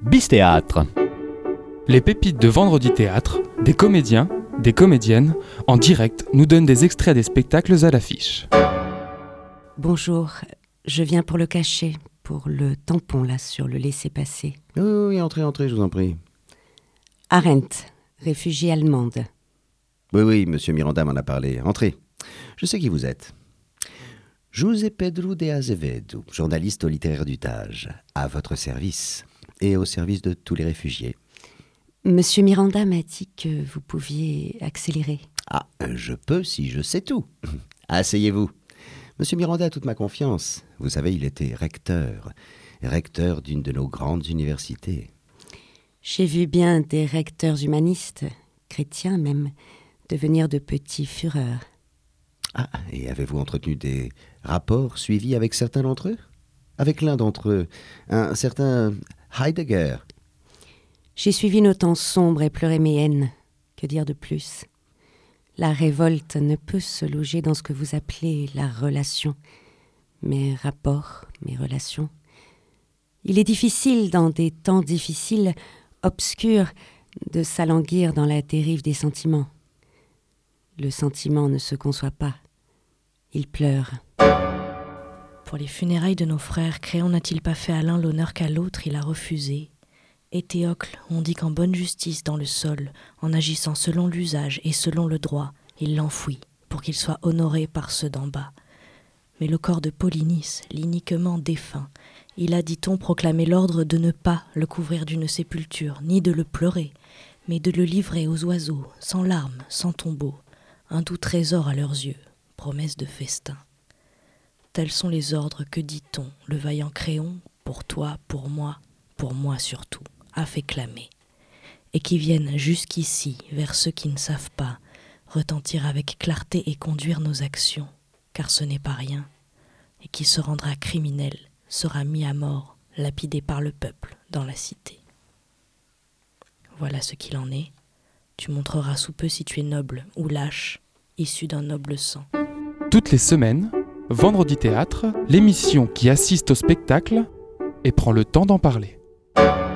Bistéâtre. Les pépites de Vendredi Théâtre, des comédiens, des comédiennes, en direct, nous donnent des extraits des spectacles à l'affiche. Bonjour, je viens pour le cachet, pour le tampon là sur le laissez-passer. Oui, entrez, je vous en prie. Arendt, réfugiée allemande. Oui, monsieur Miranda m'en a parlé. Entrez. Je sais qui vous êtes. José Pedro de Azevedo, journaliste au littéraire du Tage, à votre service et au service de tous les réfugiés. Monsieur Miranda m'a dit que vous pouviez accélérer. Ah, je peux si je sais tout. Asseyez-vous. Monsieur Miranda a toute ma confiance. Vous savez, il était recteur d'une de nos grandes universités. J'ai vu bien des recteurs humanistes, chrétiens même, devenir de petits fureurs. Ah, et avez-vous entretenu des rapports suivis avec certains d'entre eux? Avec l'un d'entre eux, un certain Heidegger. J'ai suivi nos temps sombres et pleuré mes haines. Que dire de plus? La révolte ne peut se loger dans ce que vous appelez la relation. Mes rapports, mes relations. Il est difficile, dans des temps difficiles, obscurs, de s'alanguir dans la dérive des sentiments. Le sentiment ne se conçoit pas. Il pleure. Pour les funérailles de nos frères, Créon n'a-t-il pas fait à l'un l'honneur qu'à l'autre il a refusé? Et Théocle, on dit qu'en bonne justice dans le sol, en agissant selon l'usage et selon le droit, il l'enfouit, pour qu'il soit honoré par ceux d'en bas. Mais le corps de Polynice, l'iniquement défunt, il a, dit-on, proclamé l'ordre de ne pas le couvrir d'une sépulture, ni de le pleurer, mais de le livrer aux oiseaux, sans larmes, sans tombeau, un doux trésor à leurs yeux, promesse de festin. Tels sont les ordres que, dit-on, le vaillant Créon, pour toi, pour moi surtout, a fait clamer, et qui viennent jusqu'ici, vers ceux qui ne savent pas, retentir avec clarté et conduire nos actions, car ce n'est pas rien, et qui se rendra criminel, sera mis à mort, lapidé par le peuple dans la cité. Voilà ce qu'il en est. Tu montreras sous peu si tu es noble ou lâche, issu d'un noble sang. Toutes les semaines, Vendredi Théâtre, l'émission qui assiste au spectacle et prend le temps d'en parler.